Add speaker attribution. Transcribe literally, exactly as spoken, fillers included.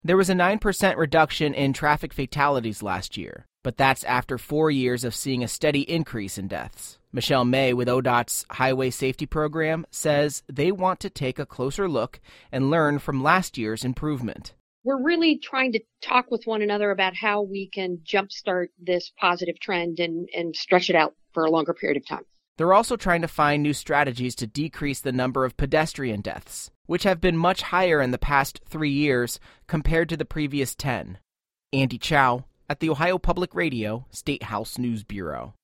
Speaker 1: There was a nine percent reduction in traffic fatalities last year, but that's after four years of seeing a steady increase in deaths. Michelle May with O D O T's Highway Safety Program says they want to take a closer look and learn from last year's improvement.
Speaker 2: We're really trying to talk with one another about how we can jumpstart this positive trend and, and stretch it out for a longer period of time.
Speaker 1: They're also trying to find new strategies to decrease the number of pedestrian deaths, which have been much higher in the past three years compared to the previous ten. Andy Chow at the Ohio Public Radio State House News Bureau.